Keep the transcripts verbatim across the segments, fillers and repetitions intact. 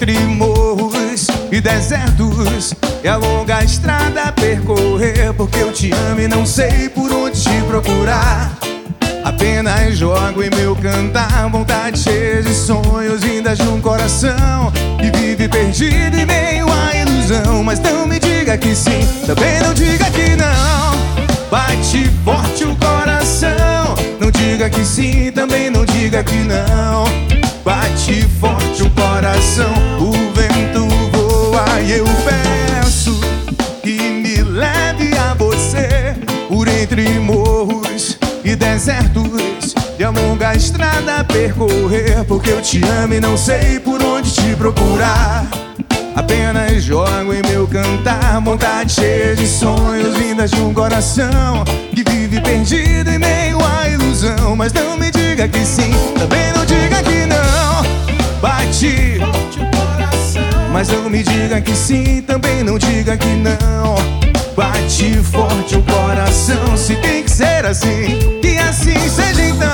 entre morros e desertos, é a longa estrada a percorrer, porque eu te amo e não sei por onde te procurar. Apenas jogo em meu cantar vontade cheia de sonhos vindas de um coração que vive perdido em meio à ilusão. Mas não me diga que sim, também não diga que não. Bate forte o coração. Não diga que sim, também não diga que não. Bate forte o coração. O vento voa e eu peço que me leve a você por entre morros e desertos, e a longa estrada a percorrer, porque eu te amo e não sei por onde te procurar. Apenas jogo em meu cantar vontade cheia de sonhos vindas de um coração que vive perdido em meio à ilusão. Mas não me diga que sim, também não diga que não. Bate forte o coração. Mas não me diga que sim, também não diga que não. Bate forte o coração. Se tem que ser assim, que assim seja então.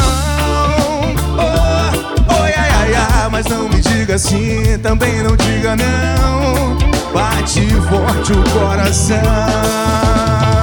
Oh, oh, ai, ai, ai. Mas não me diga assim, também não diga não. Bate forte o coração.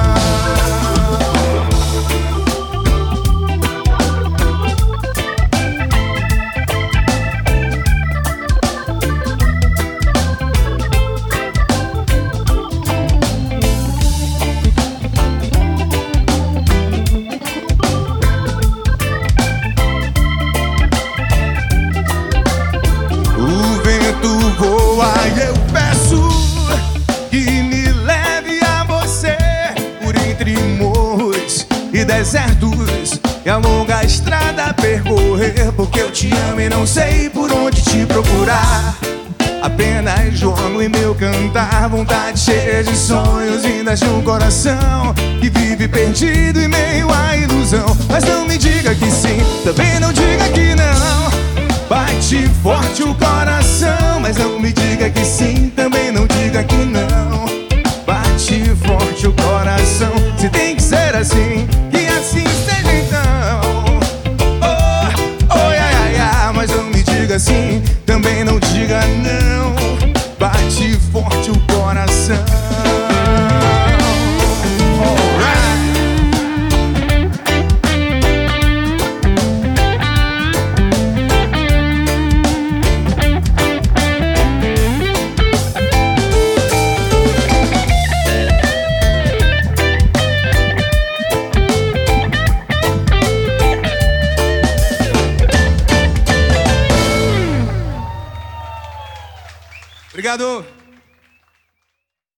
Voa e eu peço que me leve a você por entre morros e desertos, e a longa estrada a percorrer, porque eu te amo e não sei por onde te procurar. Apenas jogo em meu cantar vontade cheia de sonhos vindas de um coração que vive perdido em meio à ilusão. Mas não me diga que sim, também não diga que não. Bate forte o coração. Mas não me diga que sim, também não diga que não. Bate forte o coração. Se tem que ser assim, que assim seja então. Oh, oh, ai, ai, ai. Mas não me diga sim, também não diga não. Bate forte o coração. Obrigado.